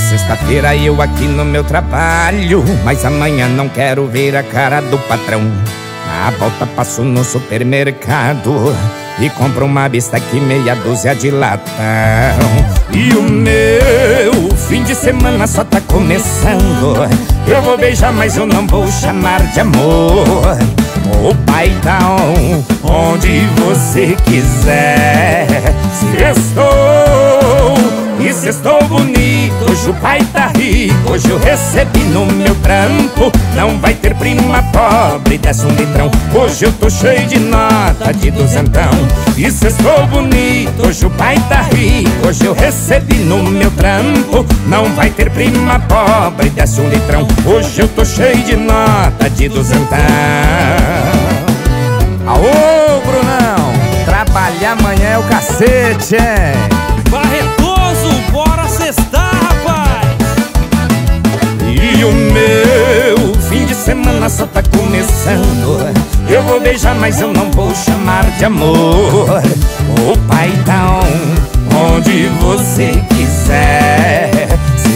sexta-feira eu aqui no meu trabalho, mas amanhã não quero ver a cara do patrão. Na volta passo no supermercado e compro uma bisteca e meia dúzia de latão. E o meu fim de semana só tá começando. Eu vou beijar, mas eu não vou chamar de amor. O paizão, onde você quiser. Se estou bonito, hoje o pai tá rico. Hoje eu recebi no meu trampo. Não vai ter prima pobre, desce um litrão. Hoje eu tô cheio de nota de duzentão. E se estou bonito, hoje o pai tá rico. Hoje eu recebi no meu trampo. Não vai ter prima pobre, desce um litrão. Hoje eu tô cheio de nota de duzentão. Aô, Brunão, trabalhar amanhã é o cacete, hein? Barretoso, bora sextar, rapaz! E o meu fim de semana só tá começando. Eu vou beijar, mas eu não vou chamar de amor. O paizão, onde você quiser.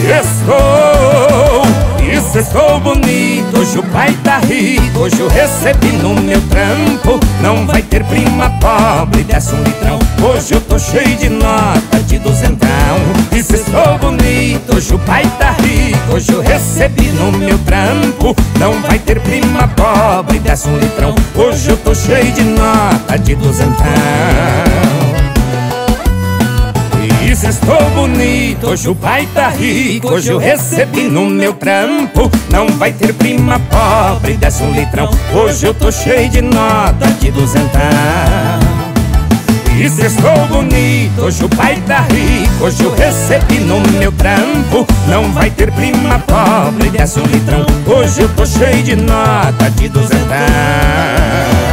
Se estou bonito, hoje o pai tá rico. Hoje eu recebi no meu trampo. Não vai ter prima pobre, desce um litrão. Hoje eu tô cheio de nota de duzentão. E se estou bonito, hoje o pai tá rico. Hoje eu recebi no meu trampo. Não vai ter prima pobre, desce um litrão. Hoje eu tô cheio de nota de duzentão. E se estou bonito, hoje o pai tá rico. Hoje eu recebi no meu trampo. Não vai ter prima pobre, desce um litrão. Hoje eu tô cheio de nota de duzentão. E se estou bonito, hoje o pai tá rico. Hoje eu recebi no meu trampo. Não vai ter prima pobre, desce um litrão. Hoje eu tô cheio de nota de duzentão.